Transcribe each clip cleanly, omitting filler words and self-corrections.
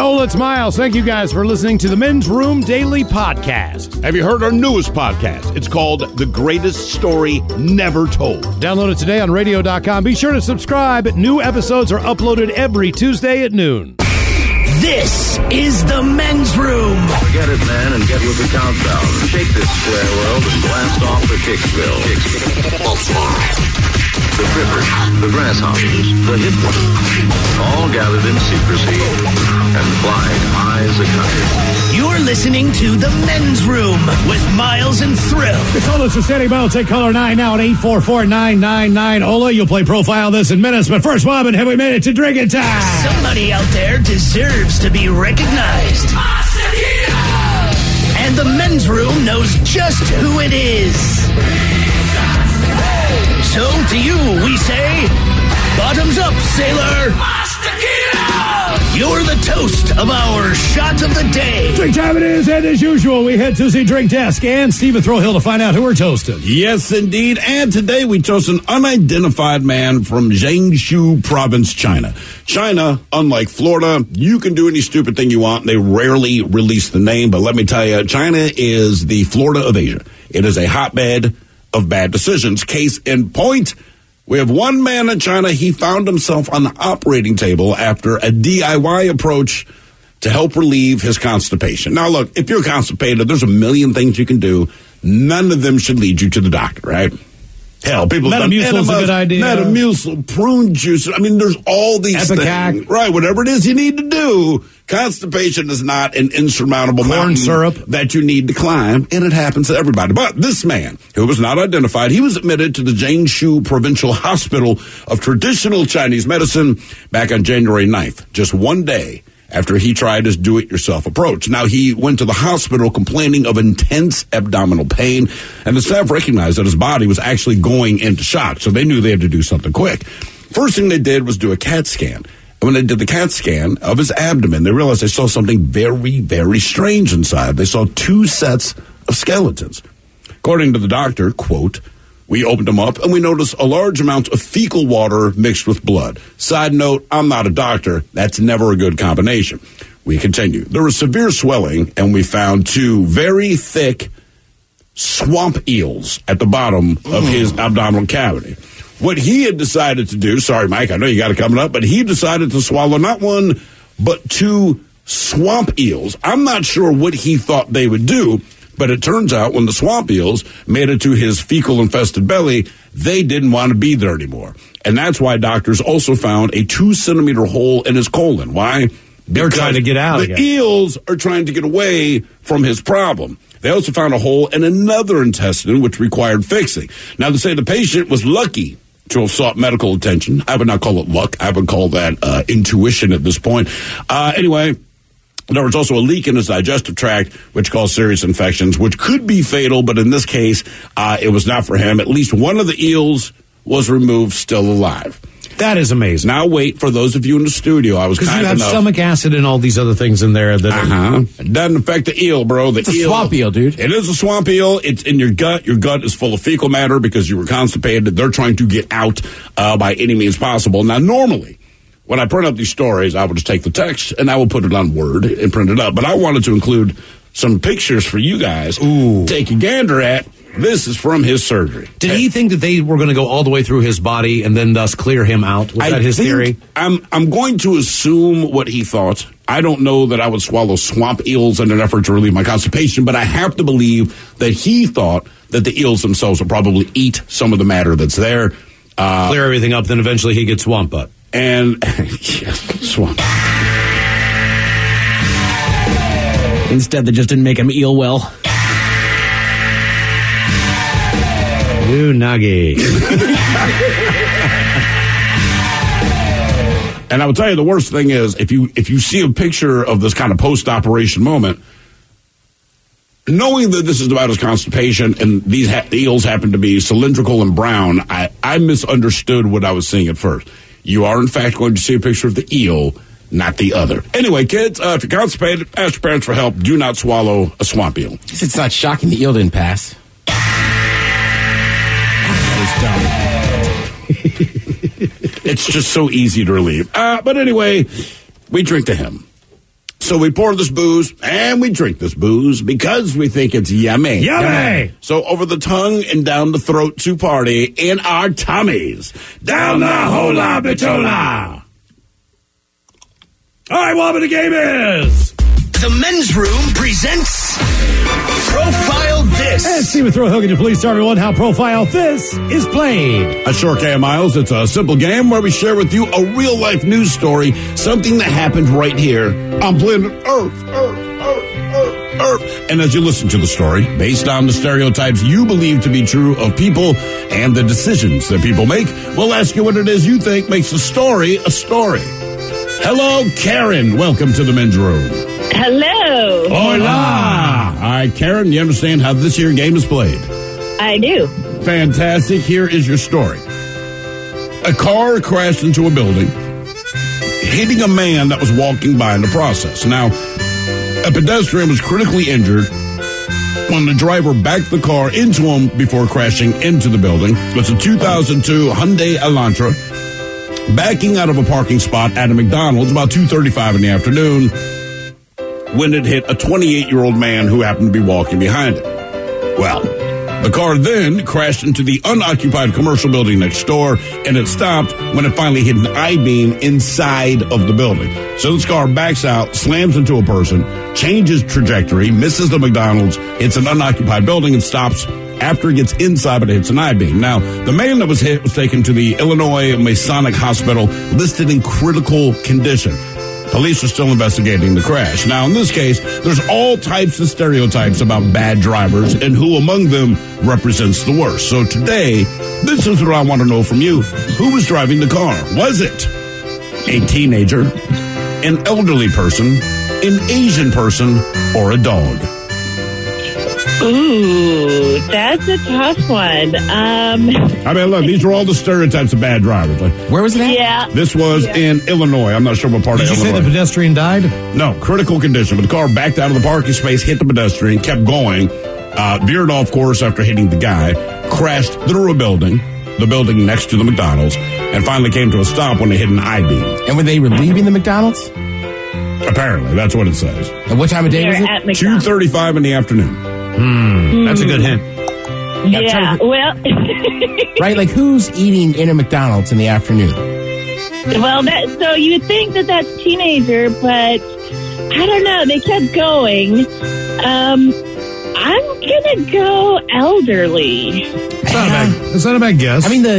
Ola, it's Miles. Thank you guys for listening to the Men's Room Daily Podcast. Have you heard our newest podcast? It's called The Greatest Story Never Told. Download it today on radio.com. Be sure to subscribe. New episodes are uploaded every Tuesday at noon. This is the Men's Room. Forget it, man, and get with the countdown. Shake this square world and blast off for Kicksville. The critters, the grasshoppers, the hip ones, all gathered in secrecy and flying high as a kite. You're listening to the Men's Room with Miles and Thrill. It's Ola standing by. We'll take caller 9 now at 844-999. Ola, you'll play Profile this in minutes. But first, Bob, and have we made it to drinking time? Somebody out there deserves to be recognized. And the Men's Room knows just who it is. So to you, we say, bottoms up, sailor. You're the toast of our shot of the day. Drink time it is, and as usual, we head to the drink desk and Stephen Throwhill to find out who we're toasting. Yes, indeed. And today we toast an unidentified man from Jiangsu province, China. China, unlike Florida, you can do any stupid thing you want. They rarely release the name, but let me tell you, China is the Florida of Asia. It is a hotbed of bad decisions. Case in point, we have one man in China. He found himself on the operating table after a DIY approach to help relieve his constipation. Now, look, if you're constipated, there's a million things you can do. None of them should lead you to the doctor, right? Hell, people have done Metamucil's a good idea. Metamucil, prune juice. I mean, there's all these Epicac. things. Right, whatever it is you need to do. Constipation is not an insurmountable mountain syrup that you need to climb, and it happens to everybody. But this man, who was not identified, he was admitted to the Jiangsu Provincial Hospital of Traditional Chinese Medicine back on January 9th, just one day after he tried his do-it-yourself approach. Now, he went to the hospital complaining of intense abdominal pain, and the staff recognized that his body was actually going into shock, so they knew they had to do something quick. First thing they did was do a CAT scan. And when they did the CAT scan of his abdomen, they realized they saw something very, very strange inside. They saw two sets of skeletons. According to the doctor, quote, "We opened him up and we noticed a large amount of fecal water mixed with blood. Side note, I'm not a doctor. That's never a good combination." We continue. There was severe swelling and we found two very thick swamp eels at the bottom of his abdominal cavity. What he had decided to do, sorry, Mike, I know you got it coming up, but he decided to swallow not one, but two swamp eels. I'm not sure what he thought they would do, but it turns out when the swamp eels made it to his fecal-infested belly, they didn't want to be there anymore. And that's why doctors also found a 2-centimeter hole in his colon. Why? They're trying to get out again. The eels are trying to get away from his problem. They also found a hole in another intestine, which required fixing. Now, to say the patient was lucky to have sought medical attention, I would not call it luck. I would call that intuition at this point. Anyway, there was also a leak in his digestive tract, which caused serious infections, which could be fatal, but in this case, it was not for him. At least one of the eels was removed still alive. That is amazing. Now wait, for those of you in the studio, I was kind enough. Because you have stomach acid and all these other things in there. That It doesn't affect the eel, bro. It's a swamp eel, dude. It is a swamp eel. It's in your gut. Your gut is full of fecal matter because you were constipated. They're trying to get out by any means possible. Now, normally, when I print up these stories, I would just take the text and I will put it on Word and print it up. But I wanted to include some pictures for you guys to take a gander at. This is from his surgery. Did he think that they were going to go all the way through his body and then thus clear him out? Was that his theory? I'm going to assume what he thought. I don't know that I would swallow swamp eels in an effort to relieve my constipation, but I have to believe that he thought that the eels themselves would probably eat some of the matter that's there. Clear everything up, then eventually he gets swamp butt. And, yeah, swamp. Instead, they just didn't make him eel well. Unagi. And I will tell you, the worst thing is, if you see a picture of this kind of post-operation moment, knowing that this is about his constipation and these eels happen to be cylindrical and brown, I misunderstood what I was seeing at first. You are, in fact, going to see a picture of the eel, not the other. Anyway, kids, if you're constipated, ask your parents for help. Do not swallow a swamp eel. It's not shocking the eel didn't pass. It's just so easy to relieve. But anyway, we drink to him. So we pour this booze and we drink this booze because we think it's yummy. Yummy! So over the tongue and down the throat to party in our tummies. Down the hola bitola. All right, Wobbin, the game is... The Men's Room presents Profile This. And Stephen Throw Hogan, to please tell everyone how Profile This is played. A short game, Miles. It's a simple game where we share with you a real-life news story, something that happened right here on planet Earth. And as you listen to the story, based on the stereotypes you believe to be true of people and the decisions that people make, we'll ask you what it is you think makes a story a story. Hello, Karen. Welcome to the Men's Room. Hello. Hola. All right, Karen, you understand how this here game is played? I do. Fantastic. Here is your story. A car crashed into a building, hitting a man that was walking by in the process. Now, a pedestrian was critically injured when the driver backed the car into him before crashing into the building. It's a 2002 Hyundai Elantra backing out of a parking spot at a McDonald's about 2:35 in the afternoon when it hit a 28-year-old man who happened to be walking behind it. Well, the car then crashed into the unoccupied commercial building next door, and it stopped when it finally hit an I-beam inside of the building. So this car backs out, slams into a person, changes trajectory, misses the McDonald's, hits an unoccupied building, and stops after it gets inside, but it hits an I-beam. Now, the man that was hit was taken to the Illinois Masonic Hospital, listed in critical condition. Police are still investigating the crash. Now, in this case, there's all types of stereotypes about bad drivers and who among them represents the worst. So today, this is what I want to know from you. Who was driving the car? Was it a teenager, an elderly person, an Asian person, or a dog? Ooh, that's a tough one. I mean, look, these are all the stereotypes of bad drivers. Like, Where was it at? Yeah. this was in Illinois. I'm not sure what part Did of you say Illinois. the pedestrian died? No, critical condition. But the car backed out of the parking space, hit the pedestrian, kept going, veered off course after hitting the guy, crashed through a building, the building next to the McDonald's, and finally came to a stop when they hit an I-beam. And when they were leaving the McDonald's? Apparently, that's what it says. And what time of day They're was it? at McDonald's. 2:35 in the afternoon. That's a good hint. Yeah, well, Right, like who's eating in a McDonald's in the afternoon? so you would think that that's teenager, but I don't know. They kept going. I'm going to go elderly. It's not a bad guess. I mean,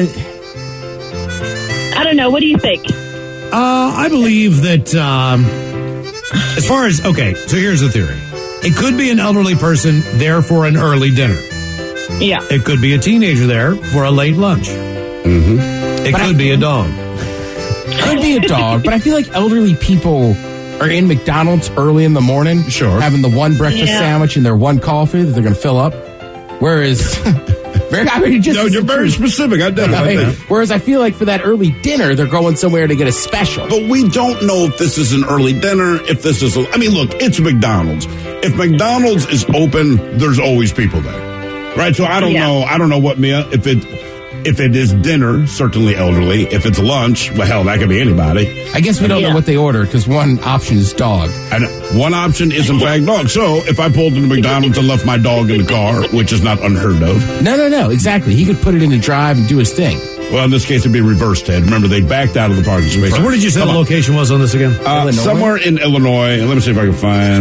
I don't know. What do you think? I believe that as far as, okay, so here's the theory. It could be an elderly person there for an early dinner. Yeah. It could be a teenager there for a late lunch. Mm-hmm. It could be a dog. could be a dog, but I feel like elderly people are in McDonald's early in the morning. Sure. Having the one breakfast sandwich and their one coffee that they're going to fill up. Whereas... you're very specific. I definitely think. Whereas I feel like for that early dinner, they're going somewhere to get a special. But we don't know if this is an early dinner, if this is I mean, look, it's McDonald's. If McDonald's is open, there's always people there. Right? So I don't know. I don't know what meal. If it is dinner, certainly elderly. If it's lunch, well, hell, that could be anybody. I guess we don't know what they ordered because one option is dog. And one option is, in fact, dog. So if I pulled into McDonald's and left my dog in the car, which is not unheard of. No, exactly. He could put it in the drive and do his thing. Well, in this case, it'd be reversed, Ted. Remember, they backed out of the parking space. Where did you say the location was on this again? Somewhere in Illinois. Let me see if I can find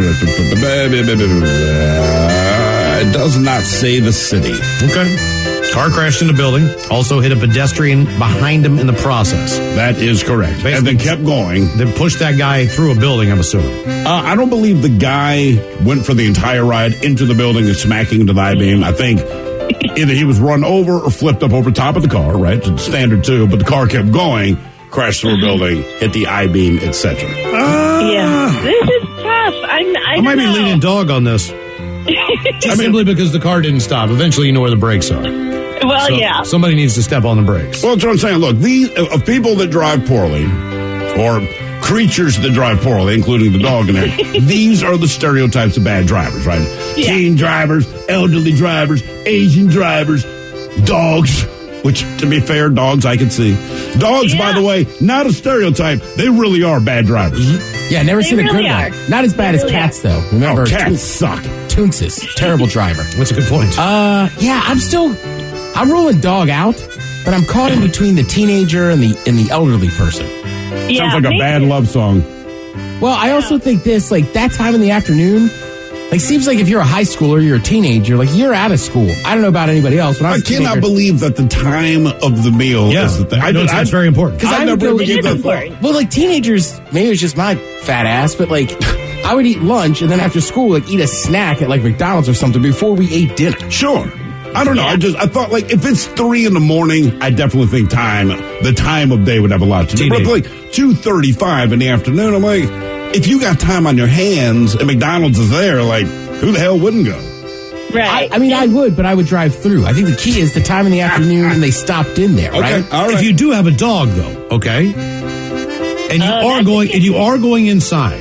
it. Does not say the city. Okay. Car crashed in a building, also hit a pedestrian behind him in the process. That is correct. Basically, and then kept going. Then pushed that guy through a building, I'm assuming. I don't believe the guy went for the entire ride into the building and smacking into the I-beam. I think either he was run over or flipped up over top of the car, right? It's standard too, but the car kept going, crashed through a building, hit the I-beam, etc. Yeah, this is tough. I might be don't know. leaning dog on this. Simply because the car didn't stop. Eventually, you know where the brakes are. Well, So somebody needs to step on the brakes. Well, that's what I'm saying. Look, these people that drive poorly, or creatures that drive poorly, including the dog in there, these are the stereotypes of bad drivers, right? Yeah. Teen drivers, elderly drivers, Asian drivers, dogs. which, to be fair, dogs I can see. Dogs, by the way, not a stereotype. They really are bad drivers. Yeah, never They seen a really good are. one. Not as bad as cats, though. Remember, Cats suck. Toonces, terrible driver. That's a good point. Yeah, I'm ruling dog out, but I'm caught in between the teenager and the elderly person. Yeah, Sounds like a bad love song. Well, I also think this, like, that time in the afternoon, like, seems like if you're a high schooler, you're a teenager, like, you're out of school. I don't know about anybody else, but I cannot believe that the time of the meal is the thing. That's very important. Because I never would go, even give that important. thought. well, like, teenagers, maybe it's just my fat ass, but, like, I would eat lunch and then after school, like, eat a snack at, like, McDonald's or something before we ate dinner. Sure. I don't know. I thought, like, if it's 3 a.m, I definitely think the time of day would have a lot to do. But like 2:35 in the afternoon, I'm like, if you got time on your hands and McDonald's is there, like, who the hell wouldn't go? Right. I mean, I would, but I would drive through. I think the key is the time in the afternoon and they stopped in there, right? Okay, all right. If you do have a dog, though, okay, and you are going inside,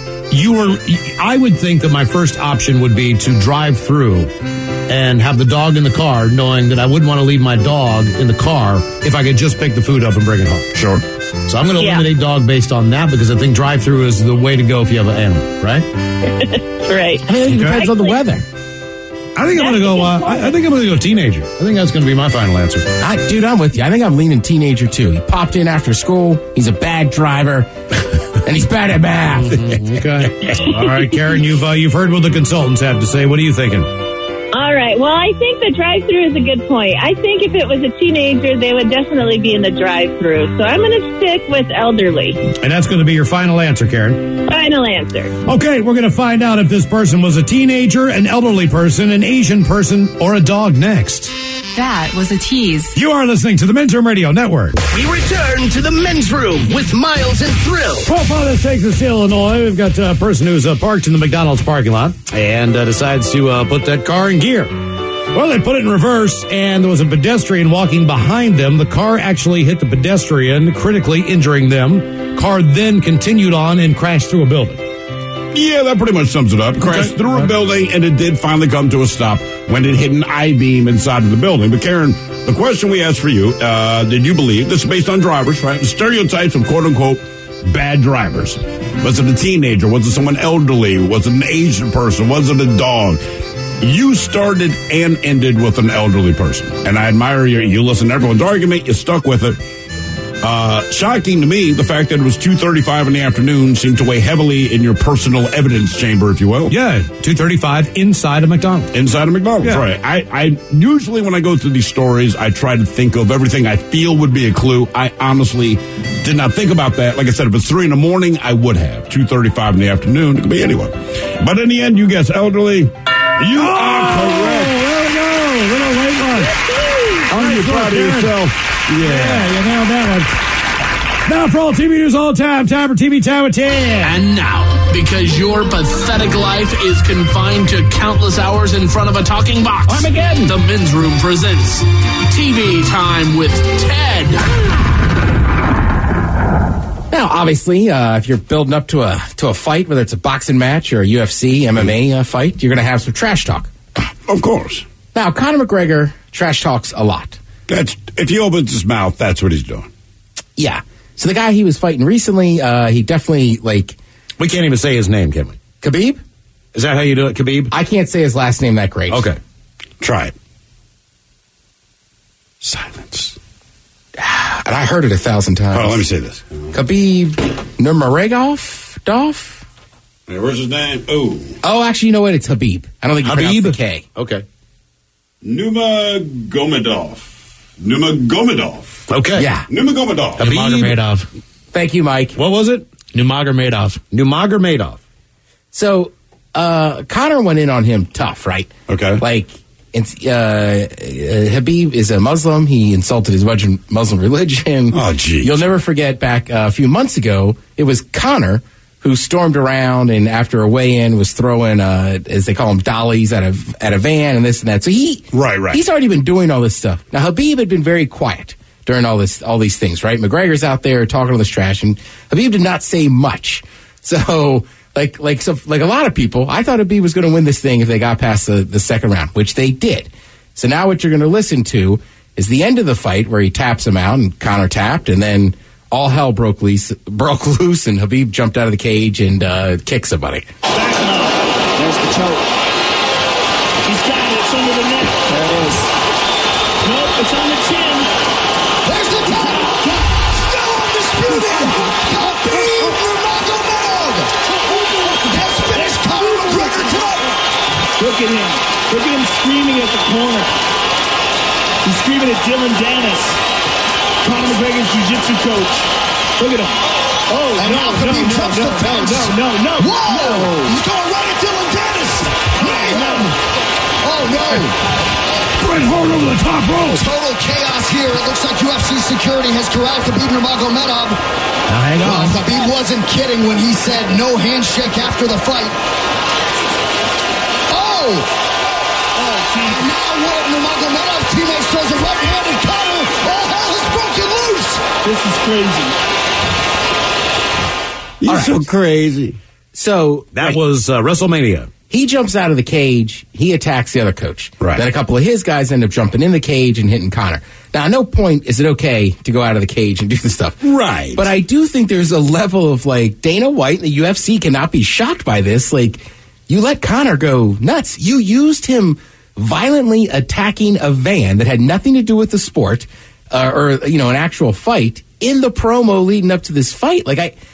I would think that my first option would be to drive through and have the dog in the car, knowing that I wouldn't want to leave my dog in the car if I could just pick the food up and bring it home. Sure. So I'm going to eliminate dog based on that because I think drive-through is the way to go if you have an animal, right? Right. I mean, it depends on the weather. I think I'm going to go. I think I'm going to go teenager. I think that's going to be my final answer. Dude, I'm with you. I think I'm leaning teenager, too. He popped in after school. He's a bad driver. And he's bad at math. Okay. All right, Karen, you've heard what the consultants have to say. What are you thinking? All right. Well, I think the drive-through is a good point. I think if it was a teenager, they would definitely be in the drive-through. So I'm going to stick with elderly. And that's going to be your final answer, Karen. Final answer. Okay, we're going to find out if this person was a teenager, an elderly person, an Asian person, or a dog next. That was a tease. You are listening to the Men's Room Radio Network. We return to the men's room with Miles and Thrill. Profiles Texas, Illinois. We've got a person who's parked in the McDonald's parking lot and decides to put that car in gear. Well, they put it in reverse, and there was a pedestrian walking behind them. The car actually hit the pedestrian, critically injuring them. Car then continued on and crashed through a building. Yeah, that pretty much sums it up. Crashed through a building, and it did finally come to a stop when it hit an I-beam inside of the building. But Karen, the question we asked for you, did you believe, this is based on drivers, right? The stereotypes of quote-unquote bad drivers. Was it a teenager? Was it someone elderly? Was it an Asian person? Was it a dog? You started and ended with an elderly person. And I admire you listened to everyone's argument. You stuck with it. Shocking to me, the fact that it was 2:35 in the afternoon seemed to weigh heavily in your personal evidence chamber, if you will. Yeah, 2:35 inside a McDonald's. Inside of McDonald's, Yeah. right. I usually, when I go through these stories, I try to think of everything I feel would be a clue. I honestly did not think about that. Like I said, if it's 3 a.m, I would have. 2:35 in the afternoon, it could be anyone. But in the end, you guess elderly. You are correct. There we go. Little late one. Aren't you proud of yourself? Yeah, you nailed that one. Now for all TV news all the time for TV Time with 10. And now, because your pathetic life is confined to countless hours in front of a talking box, Armageddon, the Men's Room presents TV Time with Ted. Now, obviously, if you're building up to a fight, whether it's a boxing match or a UFC, MMA fight, you're going to have some trash talk. Of course. Now, Conor McGregor trash talks a lot. That's if he opens his mouth, that's what he's doing. Yeah. So the guy he was fighting recently, he definitely, like... We can't even say his name, can we? Khabib? Is that how you do it, Khabib? I can't say his last name that great. Okay. Try it. Silence. And I heard it 1,000 times. Oh, let me say this. Khabib Nurmagomedov? Hey, where's his name? Oh, actually, you know what? It's Habib. I don't think you pronounce the K. Okay. Nurmagomedov. Okay. Yeah. Nurmagomedov. Nurmagomedov. Thank you, Mike. What was it? Nurmagomedov. So, Conor went in on him tough, right? Okay. Like, Habib is a Muslim. He insulted his Muslim religion. Oh, geez. You'll never forget back a few months ago, it was Conor who stormed around and after a weigh-in was throwing, as they call them, dollies at a van and this and that. So Right. he's already been doing all this stuff. Now, Habib had been very quiet during all these things, right? McGregor's out there talking all this trash, and Habib did not say much. So, like a lot of people, I thought Habib was going to win this thing if they got past the second round, which they did. So now what you're going to listen to is the end of the fight where he taps him out and Conor tapped, and then all hell broke loose, and Khabib jumped out of the cage and kicked somebody. There's the choke. He's got it. It's under the neck. There it is. Nope, it's on the chin. There's the tap. Still undisputed. Khabib Nurmagomedov has finished Conor McGregor tonight. Look at him. Look at him screaming at the corner. He's screaming at Dylan Dennis, Conor McGregor's jiu-jitsu coach. Look at him. Oh, and now Khabib jumps the fence. No. Whoa! He's going right at Dylan Dennis. Mayhem. Oh, no. Bret Hart over the top rope. Total chaos here. It looks like UFC security has corralled Khabib Nurmagomedov. Hang on. Well, Khabib wasn't kidding when he said no handshake after the fight. Oh! And now one of Nurmagomedov's teammates throws a right hand at Conor. All hell has broken loose. This is crazy. You're so crazy. So That was WrestleMania. he jumps out of the cage. He attacks the other coach. Right. Then a couple of his guys end up jumping in the cage and hitting Conor. Now, at no point is it okay to go out of the cage and do this stuff. Right. But I do think there's a level of, like, Dana White and the UFC cannot be shocked by this. Like, you let Conor go nuts. You used him violently attacking a van that had nothing to do with the sport or an actual fight in the promo leading up to this fight.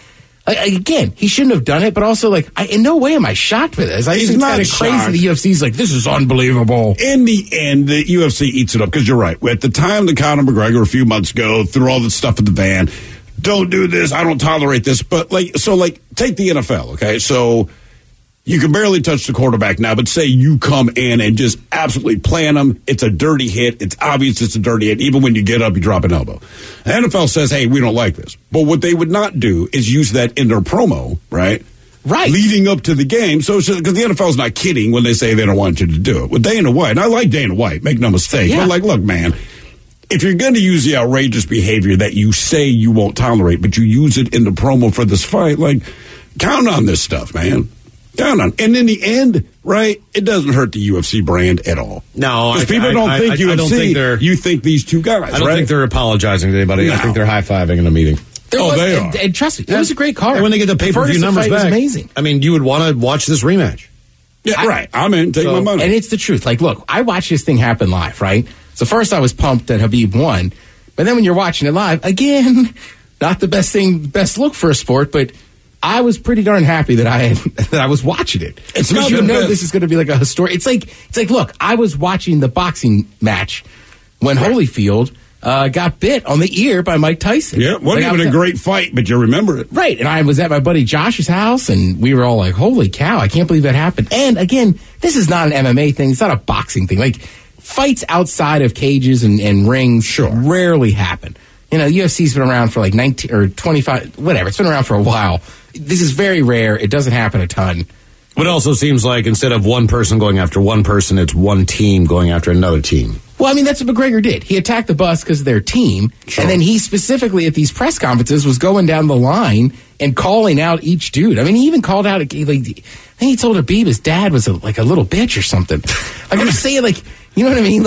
Again, he shouldn't have done it, but also, in no way am I shocked by this. I He's think it's not kind of crazy shocked. the UFC's like, this is unbelievable. In the end, the UFC eats it up because you're right. At the time, the Conor McGregor a few months ago threw all the stuff in the van. Don't do this. I don't tolerate this. But take the NFL. Okay, so you can barely touch the quarterback now, but say you come in and just absolutely plan them. It's a dirty hit. It's obvious it's a dirty hit. Even when you get up, you drop an elbow. The NFL says, hey, we don't like this. But what they would not do is use that in their promo, right? Right. Leading up to the game. So, because the NFL's not kidding when they say they don't want you to do it. With Dana White, and I like Dana White, make no mistake. Yeah. But look, man, if you're going to use the outrageous behavior that you say you won't tolerate, but you use it in the promo for this fight, count on this stuff, man. Count on. And in the end, right, it doesn't hurt the UFC brand at all. No, because people don't think UFC. I don't think they're. You think these two guys. I don't think they're apologizing to anybody. No. I think they're high-fiving in a meeting. They are. And trust me, it was a great card. And when they get the pay-per-view numbers fight back, was amazing. I mean, you would want to watch this rematch. Yeah, right. I'm in. Take my money. And it's the truth. Look, I watched this thing happen live, right? So first I was pumped that Khabib won, but then when you're watching it live, again, not the best look for a sport, but I was pretty darn happy that I was watching it. It's not you the know best. this is going to be like a historic. It's like look, I was watching the boxing match when Holyfield got bit on the ear by Mike Tyson. Yeah, wasn't even a great fight, but you remember it. Right, and I was at my buddy Josh's house, and we were all like, holy cow, I can't believe that happened. And again, this is not an MMA thing. It's not a boxing thing. Fights outside of cages and rings rarely happen. UFC's been around for 19 or 25, whatever. It's been around for a while. This is very rare. It doesn't happen a ton. But it also seems like instead of one person going after one person, it's one team going after another team. Well, I mean, that's what McGregor did. He attacked the bus because of their team. Sure. And then he specifically at these press conferences was going down the line and calling out each dude. I mean, he even called out, I think he told Khabib his dad was a little bitch or something. I'm just saying, you know what I mean?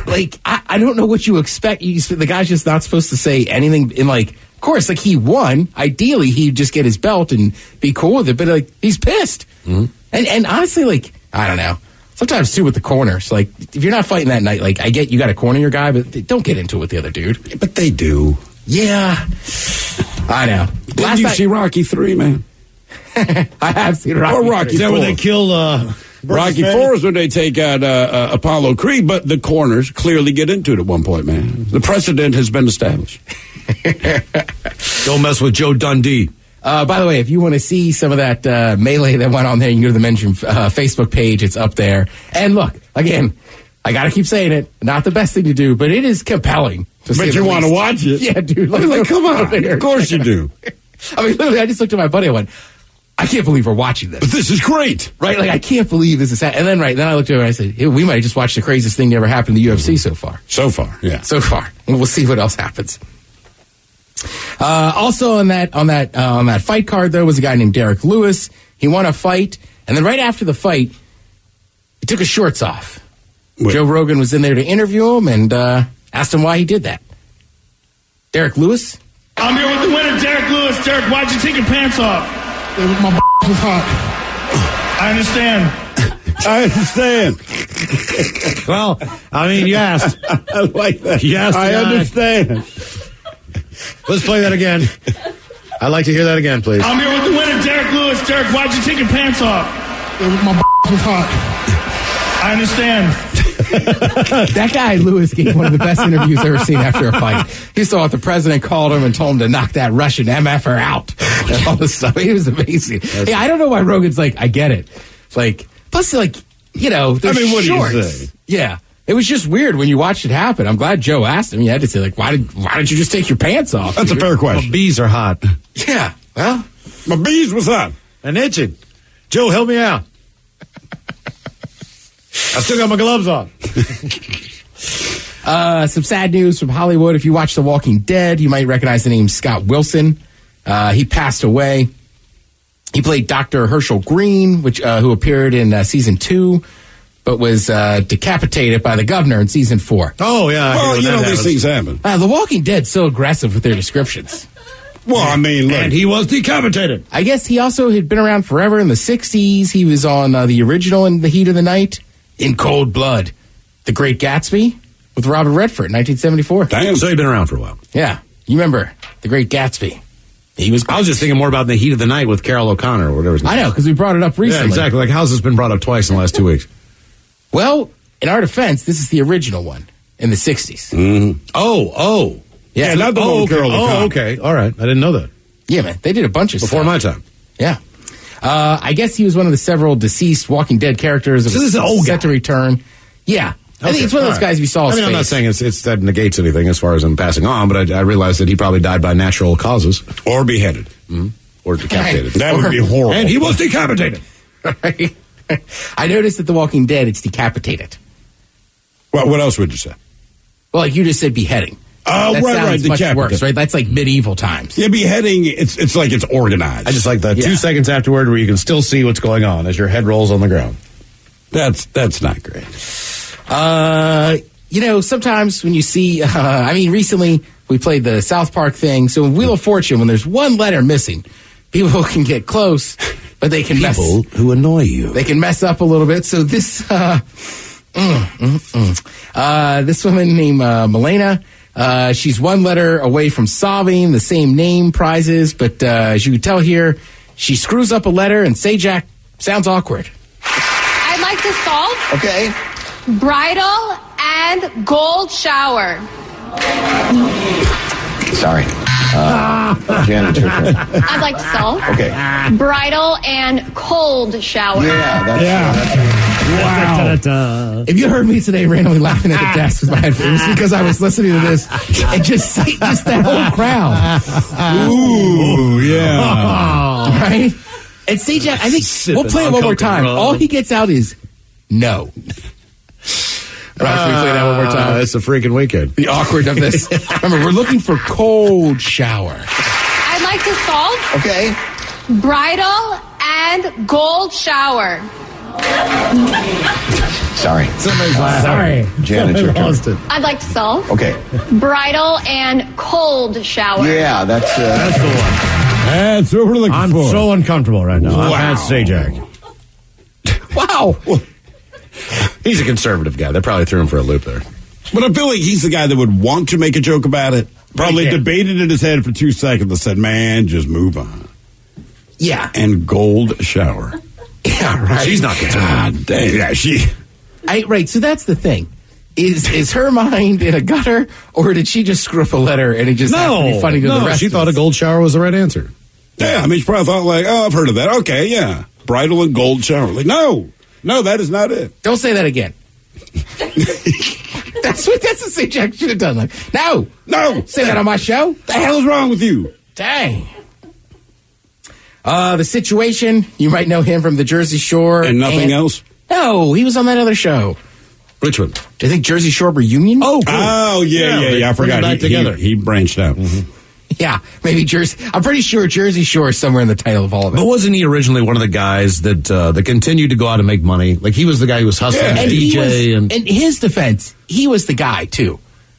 I don't know what you expect. The guy's just not supposed to say anything in of course, he won. Ideally, he'd just get his belt and be cool with it. But he's pissed. Mm-hmm. And honestly, I don't know. Sometimes too with the corners. If you're not fighting that night, I get you got to corner your guy, but don't get into it with the other dude. Yeah, but they do. Yeah, I know. Did you see Rocky 3, man? I have seen Rocky. Or Rocky 4. Is that where they kill Rocky 4 is when they take out Apollo Creed, but the corners clearly get into it at one point, man. The precedent has been established. Don't mess with Joe Dundee. By the way, if you want to see some of that melee that went on there, you can go to the Mention Facebook page. It's up there. And look, again, I got to keep saying it. Not the best thing to do, but it is compelling. But you want to watch it? Yeah, dude. Come on. Of course you do. I mean, literally, I just looked at my buddy and went, I can't believe we're watching this. But this is great. Right? I can't believe this is happening. And then I looked at him and I said, hey, we might just watch the craziest thing that ever happened in the UFC so far. So far, yeah. So far. And we'll see what else happens. Also on that fight card, there was a guy named Derek Lewis. He won a fight. And then right after the fight, he took his shorts off. Wait. Joe Rogan was in there to interview him and Asked him why he did that. Derek Lewis? I'm here with the winner, Derek Lewis. Derek, why'd you take your pants off? My was hot. I understand. I understand. Well, I mean, you asked. I like that. You asked. I understand. Let's play that again. I'd like to hear that again, please. I'm here with the winner, Derek Lewis. Derek, why'd you take your pants off? My was hot. I understand. That guy, Lewis, gave one of the best interviews I've ever seen after a fight. He saw the president called him and told him to knock that Russian MFer out. And all this stuff. It was amazing. Hey, I don't know why Rogan's like, I get it. It's like, plus, like, you know, they're what shorts. do you say? Yeah. It was just weird when you watched it happen. I'm glad Joe asked him. He had to say, like, why did you just take your pants off? That's a fair question. My bees are hot. Yeah. Well, My bees was hot. And itching. Joe, help me out. I still got my gloves on. some sad news from Hollywood. If you watch The Walking Dead, you might recognize the name Scott Wilson. He passed away. He played Dr. Herschel Green, who appeared in season 2, but was decapitated by the governor in season 4. Oh, yeah. Well, you know, these things happen. The Walking Dead's so aggressive with their descriptions. Well, I mean, look. And he was decapitated. I guess he also had been around forever in the 60s. He was on the original In the Heat of the Night, In Cold Blood, The Great Gatsby with Robert Redford in 1974. Damn. So he'd been around for a while. Yeah. You remember The Great Gatsby. He was. I was just thinking more about In the Heat of the Night with Carol O'Connor or whatever his name I know, because we brought it up recently. Yeah, exactly. Like, how's this been brought up twice in the last 2 weeks? Well, in our defense, this is the original one in the 60s. Mm-hmm. Oh. Yeah, not the one with Carol O'Connor. Oh, okay. All right. I didn't know that. Yeah, man. They did a bunch of Before stuff. my time. Yeah. I guess he was one of the several deceased Walking Dead characters that So this is an old set guy. to return. Yeah. I think it's one of those guys if you saw his I'm not face. saying it's that negates anything as far as him passing on, but I realized that he probably died by natural causes. Or beheaded. Mm-hmm. Or decapitated. That would be horrible. And he was decapitated. Right? I noticed that The Walking Dead, it's decapitated. What else would you say? Well, like you just said beheading. Oh, That right, sounds much decapitated. worse, right? That's like medieval times. Yeah, beheading, it's like it's organized. I just like the 2 seconds afterward where you can still see what's going on as your head rolls on the ground. That's not great. You know, sometimes when you see, recently we played the South Park thing. So in Wheel of Fortune, when there's one letter missing, people can get close, but they can mess. People who annoy you. They can mess up a little bit. So this, this woman named Milena, she's one letter away from solving the same name prizes, but as you can tell here, she screws up a letter, and Sajak sounds awkward. I'd like to solve. Okay. Bridal and gold shower. Sorry. Janet, your turn. I'd like to solve. Okay. Bridal and cold shower. Yeah, Wow. If you heard me today randomly laughing at the desk with my headphones, it's because I was listening to this and just that whole crowd. Ooh, yeah. Right? And Sajak, I think we'll play it one more time. All he gets out is no. Right, can we play that one more time? It's a freaking weekend. The awkward of this. Remember, we're looking for cold shower. I'd like to solve. Okay. Bridal and gold shower. Sorry. Somebody's laughing. Sorry. Janet, your turn. Lost it. I'd like to solve. Okay. Bridal and cold shower. Yeah, that's That's the one. That's what we're looking I'm for. so uncomfortable right now. Wow. That's Sajak. Wow. He's a conservative guy. They probably threw him for a loop there. But I feel like he's the guy that would want to make a joke about it. Probably Yeah. debated in his head for 2 seconds and said, man, just move on. Yeah. And gold shower. Yeah, right. She's not conservative. God damn. Yeah, she. Right, so that's the thing. Is her mind in a gutter, or did she just screw up a letter and it just happened to be funny to the rest she of thought us? a gold shower was the right answer. Yeah, I mean, she probably thought like, oh, I've heard of that. Okay, yeah. Bridal and gold shower. Like, no, that is not it. Don't say that again. That's what Sajak should have done. Like, no, say that on my show. The hell is wrong with you? Dang. The Situation, you might know him from the Jersey Shore. And nothing else? No, he was on that other show. Which one? Do you think Jersey Shore reunion? Oh, cool. Oh, yeah, they I bring forgot. them back together. He branched out. Yeah, maybe Jersey. I'm pretty sure Jersey Shore is somewhere in the title of all of it. But wasn't he originally one of the guys that continued to go out and make money? Like, he was the guy who was hustling and DJ he was, and in his defense, he was the guy too.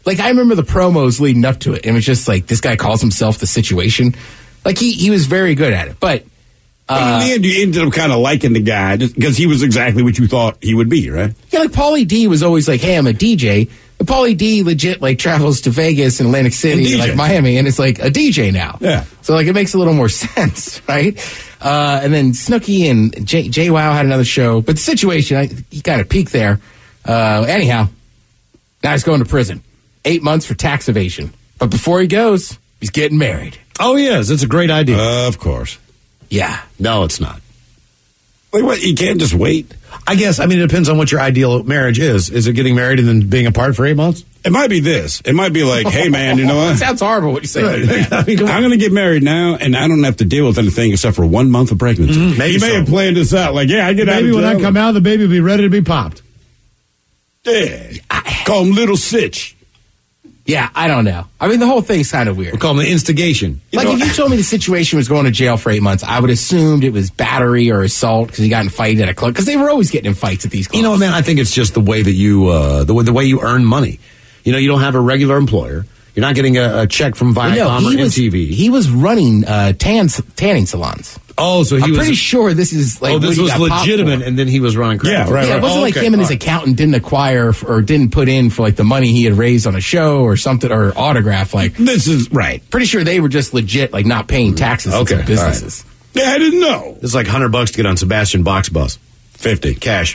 Like, I remember the promos leading up to it, and it was just like, this guy calls himself the Situation. Like, he was very good at it. But in the end, you ended up kind of liking the guy because he was exactly what you thought he would be, right? Yeah, like Paulie D was always like, hey, I'm a DJ. But Paulie D legit like travels to Vegas and Atlantic City and like Miami, and it's like a DJ now. Yeah. So like it makes a little more sense, right? And then Snooki and Jay Wow had another show. But the Situation, he kind of peaked there. Anyhow, now he's going to prison. 8 months for tax evasion. But before he goes, he's getting married. Oh, yes. It's a great idea. Of course. Yeah. No, it's not. Like, what? You can't just wait? I guess, it depends on what your ideal marriage is. Is it getting married and then being apart for 8 months? It might be this. It might be like, hey, man, you know what? It sounds horrible what you say. Right. I'm going to get married now, and I don't have to deal with anything except for 1 month of pregnancy. Mm-hmm. Maybe you may have planned this out. Like, yeah, I get out of Maybe when jail. I come out, the baby will be ready to be popped. Yeah. Call him Little Sitch. Yeah, I don't know. The whole thing's kind of weird. We'll call them the instigation. Like, if you told me the Situation was going to jail for 8 months, I would have assumed it was battery or assault because he got in a fight at a club. Because they were always getting in fights at these clubs. You know, man, I think it's just the way that you, the way you earn money. You know, you don't have a regular employer. You're not getting a check from Viacom or MTV. He was running tanning salons. Oh, so I'm pretty sure this is like. Oh, this was legitimate, and then he was running credit. Yeah, right. Yeah, it wasn't like him and his accountant didn't acquire or didn't put in for like the money he had raised on a show or something or autograph. Like, this is right. Pretty sure they were just legit, like not paying taxes on some businesses. Right. Yeah, I didn't know. It's like $100 to get on Sebastian Bach's bus. 50 cash.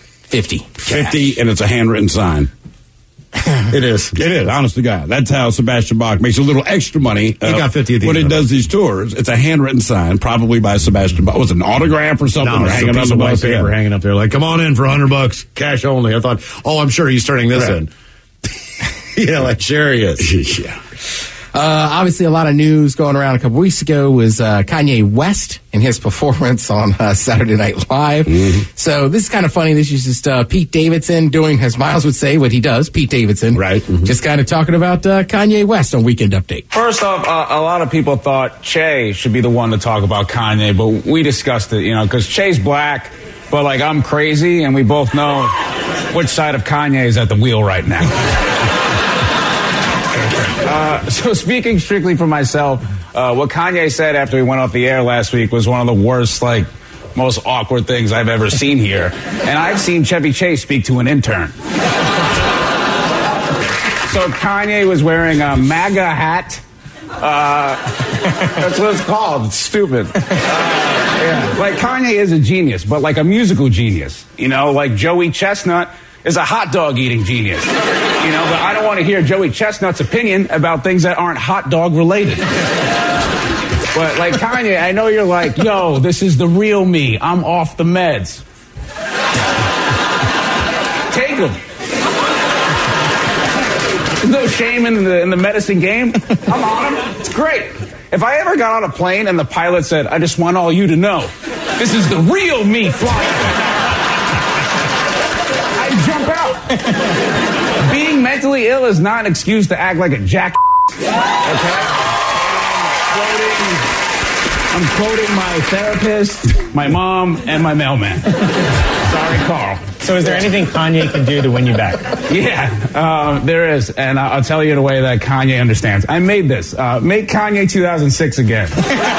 50, and it's a handwritten sign. It is. It is, honest to God. That's how Sebastian Bach makes a little extra money. He got 50 at the when end he of does these tours. It's a handwritten sign, probably by Sebastian Bach. Was it an autograph or something? No, it's hanging a piece on of the white bus? paper hanging up there. Like, come on in for $100, cash only. I thought, I'm sure he's turning this in. Yeah, like, sure he is. Yeah. Obviously, a lot of news going around a couple weeks ago was Kanye West and his performance on Saturday Night Live. Mm-hmm. So this is kind of funny. This is just Pete Davidson doing, as Miles would say, what he does. Pete Davidson. Right. Mm-hmm. Just kind of talking about Kanye West on Weekend Update. First off, a lot of people thought Che should be the one to talk about Kanye, but we discussed it, because Che's black, but like I'm crazy, and we both know which side of Kanye is at the wheel right now. So speaking strictly for myself, what Kanye said after he went off the air last week was one of the worst, most awkward things I've ever seen here. And I've seen Chevy Chase speak to an intern. So Kanye was wearing a MAGA hat. That's what it's called. It's stupid. Yeah. Like, Kanye is a genius, but like a musical genius. Like Joey Chestnut is a hot dog eating genius. But I don't want to hear Joey Chestnut's opinion about things that aren't hot dog related. But like Kanye, I know you're like, yo, this is the real me. I'm off the meds. Take them. There's no shame in the medicine game. I'm on them. It's great. If I ever got on a plane and the pilot said, I just want all you to know, this is the real me flying, I'd jump out. Being mentally ill is not an excuse to act like a jack. Okay? I'm quoting my therapist, my mom, and my mailman. Sorry, Carl. So is there anything Kanye can do to win you back? Yeah, there is. And I'll tell you in a way that Kanye understands. I made this. Make Kanye 2006 again.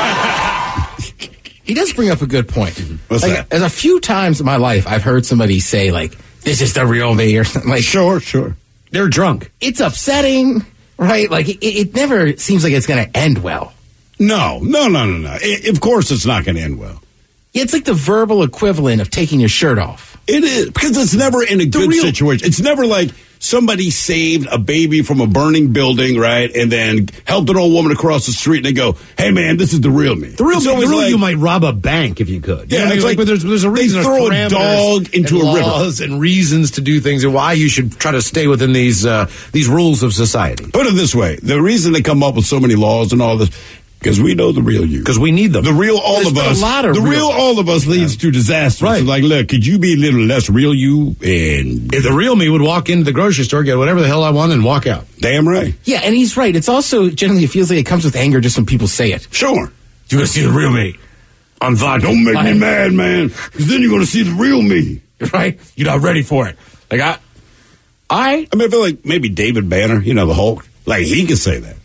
He does bring up a good point. What's that? As a few times in my life, I've heard somebody say, this is the real me, or something. Like, sure. They're drunk. It's upsetting, right? Like, it never seems like it's going to end well. No. Of course it's not going to end well. Yeah, it's like the verbal equivalent of taking your shirt off. It is, because it's never in a good situation. It's never like somebody saved a baby from a burning building, right, and then helped an old woman across the street, and they go, hey, man, this is the real me. The real you might rob a bank if you could. Yeah, it's but there's a reason. They throw a dog into a river. Laws and reasons to do things and why you should try to stay within these rules of society. Put it this way. The reason they come up with so many laws and all this, because we know the real you. Because we need them. The real all of us. The real all of us leads to disaster. Right. So like, look, could you be a little less real you? And if the real me would walk into the grocery store, get whatever the hell I want, and walk out. Damn right. Yeah, and he's right. It's also, generally, it feels like it comes with anger just when people say it. Sure. You're going to see the real me on vodka. Don't make me mad, man, because then you're going to see the real me. Right? You're not ready for it. I feel like maybe David Banner, the Hulk, like he could say that.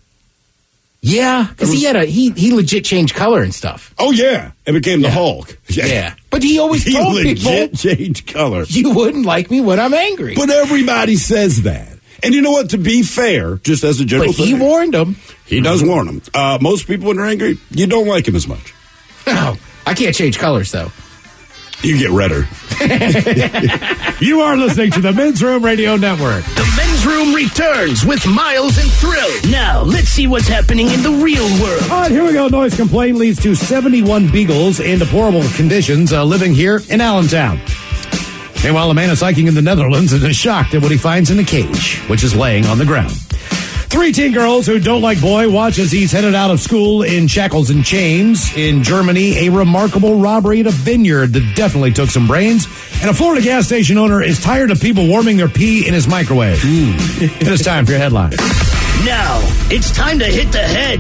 Yeah, because he legit changed color and stuff. Oh, yeah. It became the Hulk. Yeah. But he always told people, legit changed color. You wouldn't like me when I'm angry. But everybody says that. And you know what? To be fair, just as a general thing. He warned them. He does warn them. Most people, when they're angry, you don't like him as much. No, I can't change colors, though. You get redder. You are listening to the Men's Room Radio Network. The Men's Room returns with Miles and Thrill. Now, let's see what's happening in the real world. All right, here we go. Noise complaint leads to 71 beagles in deplorable conditions living here in Allentown. Meanwhile, a man is hiking in the Netherlands and is shocked at what he finds in the cage, which is laying on the ground. 3 teen girls who don't like boy watch as he's headed out of school in shackles and chains. In Germany, a remarkable robbery at a vineyard that definitely took some brains. And a Florida gas station owner is tired of people warming their pee in his microwave. It is time for your headlines. Now, it's time to hit the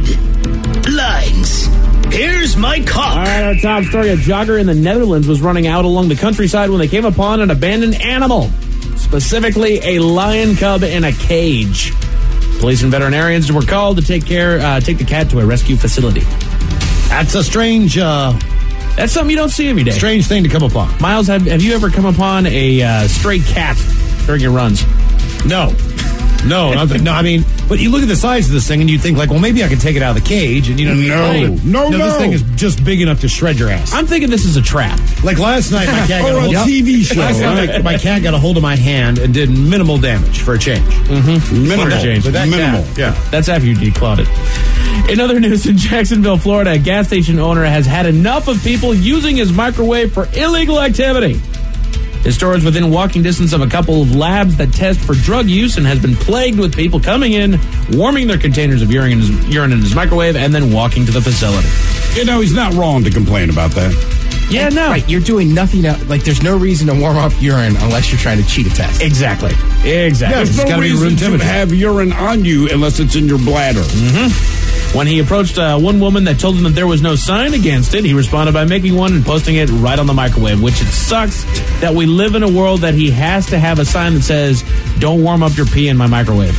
headlines. Here's my cock. All right, our top story. A jogger in the Netherlands was running out along the countryside when they came upon an abandoned animal, specifically a lion cub in a cage. Police and veterinarians were called to take the cat to a rescue facility. That's a strange... that's something you don't see every day. Strange thing to come upon. Miles, have you ever come upon a stray cat during your runs? No. No, I mean, but you look at the size of this thing and you think like, well, maybe I can take it out of the cage and No. This thing is just big enough to shred your ass. I'm thinking this is a trap. Like last night, my cat got a hold of TV show. Last night, my cat got a hold of my hand and did minimal damage for a change. Minimal. For a change. Minimal. Yeah. That's after you declawed it. In other news, in Jacksonville, Florida, a gas station owner has had enough of people using his microwave for illegal activity. His store is within walking distance of a couple of labs that test for drug use and has been plagued with people coming in, warming their containers of urine in his microwave, and then walking to the facility. He's not wrong to complain about that. Yeah, no. Right, you're doing nothing. There's no reason to warm up urine unless you're trying to cheat a test. Exactly. Yeah, there's no reason to have urine on you unless it's in your bladder. When he approached one woman that told him that there was no sign against it, he responded by making one and posting it right on the microwave, which it sucks that we live in a world that he has to have a sign that says, don't warm up your pee in my microwave.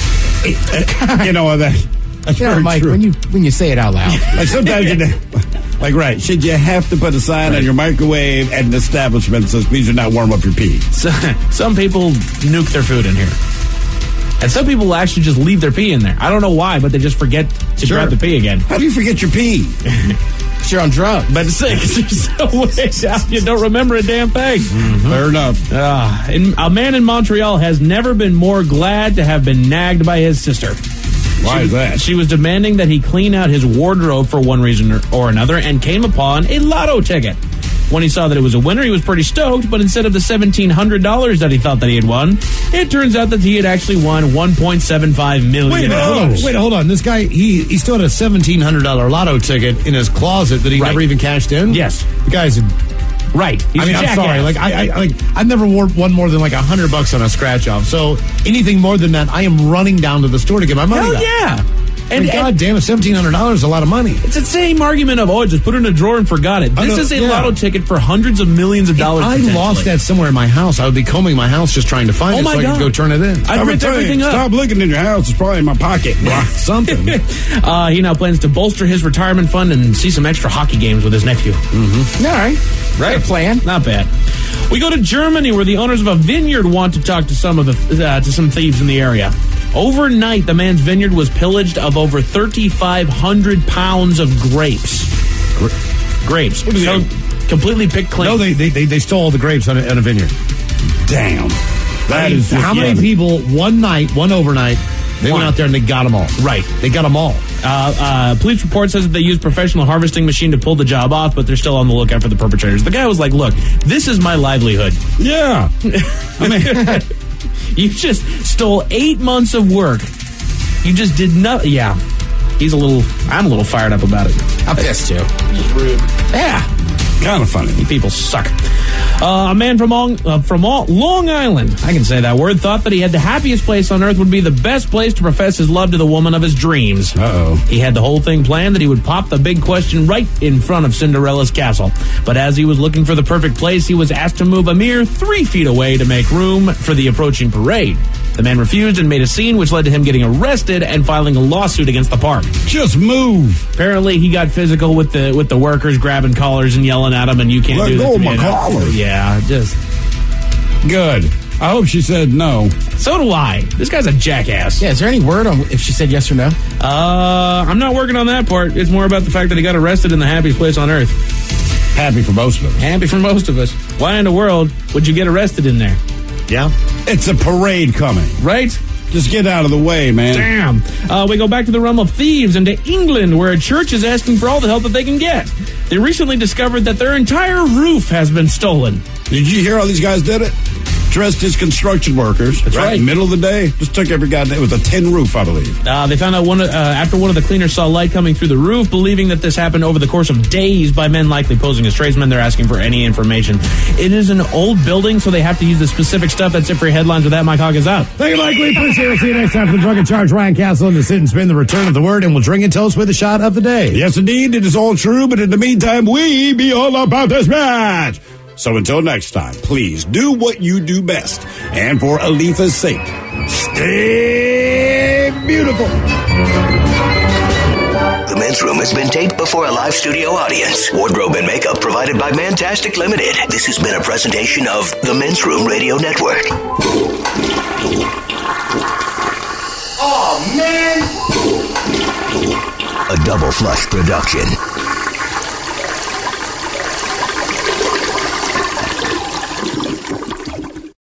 That's very Mike, true. when you say it out loud. Like sometimes right, should you have to put a sign on your microwave at an establishment that says, please do not warm up your pee? So, some people nuke their food in here. And some people actually just leave their pee in there. I don't know why, but they just forget to grab the pee again. How do you forget your pee? Because you're on drugs. But there's no way down. You don't remember a damn thing. Fair enough. A man in Montreal has never been more glad to have been nagged by his sister. Why is that? She was demanding that he clean out his wardrobe for one reason or another and came upon a lotto ticket. When he saw that it was a winner, he was pretty stoked, but instead of the $1,700 that he thought that he had won, it turns out that he had actually won $1.75 million. Wait, hold on. This guy, he still had a $1,700 lotto ticket in his closet that he never even cashed in? Yes. The guy's... Right. I'm sorry. Like I've never won more than like $100 on a scratch off. So anything more than that, I am running down to the store to get my money back. Yeah. And God damn it, $1,700 is a lot of money. It's the same argument of, just put it in a drawer and forgot it. This is a lotto ticket for hundreds of millions of dollars. If I lost that somewhere in my house, I would be combing my house just trying to find it so I could go turn it in. I'd rip everything up. Stop looking in your house. It's probably in my pocket. Something. He now plans to bolster his retirement fund and see some extra hockey games with his nephew. All right. Right. Good plan. Not bad. We go to Germany, where the owners of a vineyard want to talk to some thieves in the area. Overnight, the man's vineyard was pillaged of over 3,500 pounds of grapes. Grapes. What is so completely picked clean. No, they stole all the grapes on a vineyard. Damn. That is how many people one overnight, they went out there and they got them all. Right. They got them all. Police report says that they used professional harvesting machine to pull the job off, but they're still on the lookout for the perpetrators. The guy was like, look, this is my livelihood. Yeah. I mean... You just stole 8 months of work. You just did nothing. Yeah. I'm a little fired up about it. I'm pissed too. Just rude. Yeah. Kind of funny. You people suck. A man from Long Island, I can say that word, thought that he had the happiest place on earth would be the best place to profess his love to the woman of his dreams. Uh-oh. He had the whole thing planned that he would pop the big question right in front of Cinderella's castle. But as he was looking for the perfect place, he was asked to move a mere 3 feet away to make room for the approaching parade. The man refused and made a scene, which led to him getting arrested and filing a lawsuit against the park. Just move. Apparently, he got physical with the workers, grabbing collars and yelling at him, and you can't do that. Let go of to my me. collar. Yeah, just Good. I hope she said no. so do I. This guy's a jackass. Yeah, is there any word on if she said yes or no? I'm not working on that part. It's more about the fact that he got arrested in the happiest place on earth. Happy for most of us. Happy for most of us. Why in the world would you get arrested in there? Yeah. It's a parade coming. Right? Just get out of the way, man. Damn. We go back to the realm of thieves and to England, where a church is asking for all the help that they can get. They recently discovered that their entire roof has been stolen. Did you hear how these guys did it? Dressed as construction workers. That's right. In the middle of the day. Just took every goddamn... It was a tin roof, I believe. They found out after one of the cleaners saw light coming through the roof, believing that this happened over the course of days by men likely posing as tradesmen. They're asking for any information. It is an old building, so they have to use the specific stuff. That's it for your headlines. With that, Mike Hawk is out. Thank you, Mike. We appreciate it. We'll see you next time for the Drunken Charge. Ryan Castle and the Sit and Spin, the return of the word, and we'll drink and toast with a shot of the day. Yes, indeed. It is all true, but in the meantime, we be all about this match. So until next time, please do what you do best. And for Aletha's sake, stay beautiful. The Men's Room has been taped before a live studio audience. Wardrobe and makeup provided by Mantastic Limited. This has been a presentation of the Men's Room Radio Network. Oh, man! A Double Flush production.